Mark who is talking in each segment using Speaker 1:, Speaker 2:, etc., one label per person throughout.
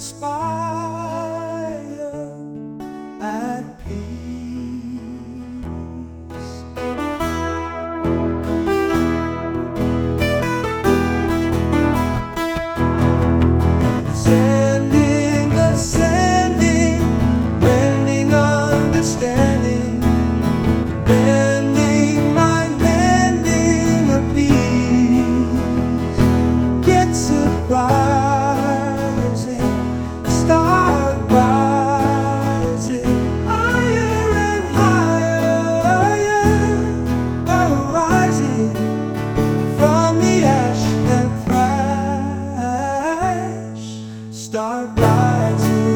Speaker 1: aspire at peace. Ascending, ascending, mending understanding, bending mind, bending a peace. Get surprising, start rising, higher and higher, arising from the ash and thrash. Start rising.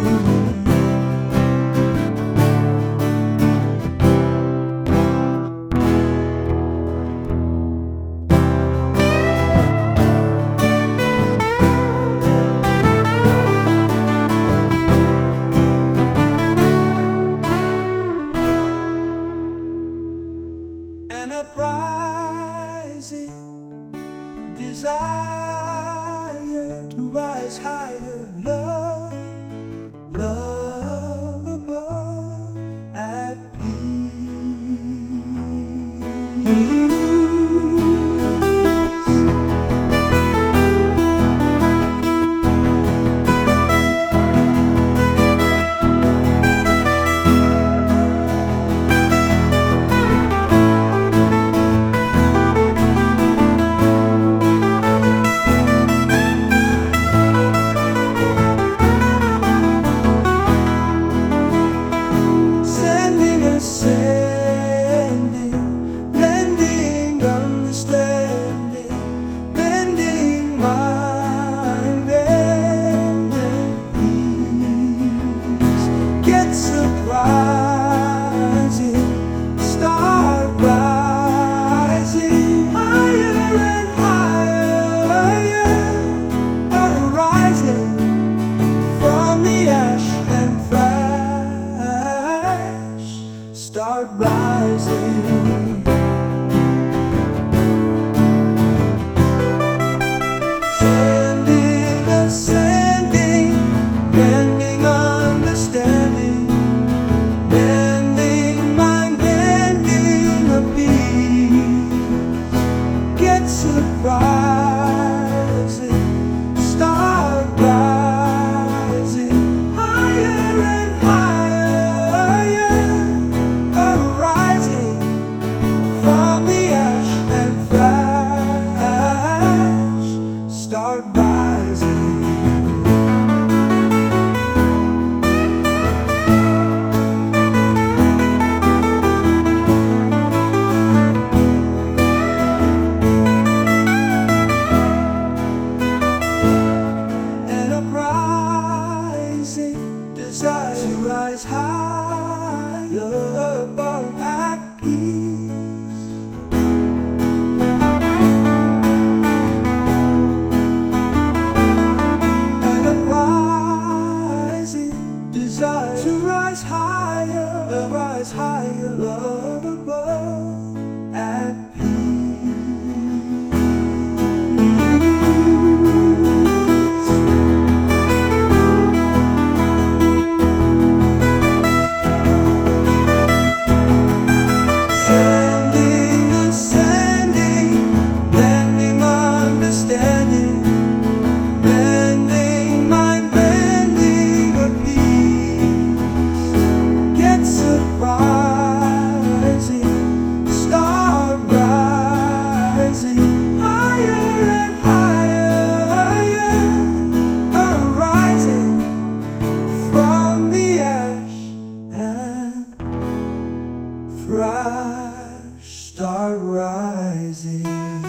Speaker 1: An uprising desire to rise higher, love, love above at peace. Ascending, blending understanding, bending mind, bending peace. Get surprising, start rising, higher and higher, arising from the ash and thrash. Start rising. Ascending, ascending, bending understanding, bending mind, bending a peace. Get surprising, start rising, higher and higher, arising from the ash and thrash. Start rising. An uprising desire to rise higher above at peace. An uprising desire to rise higher love above at start rising.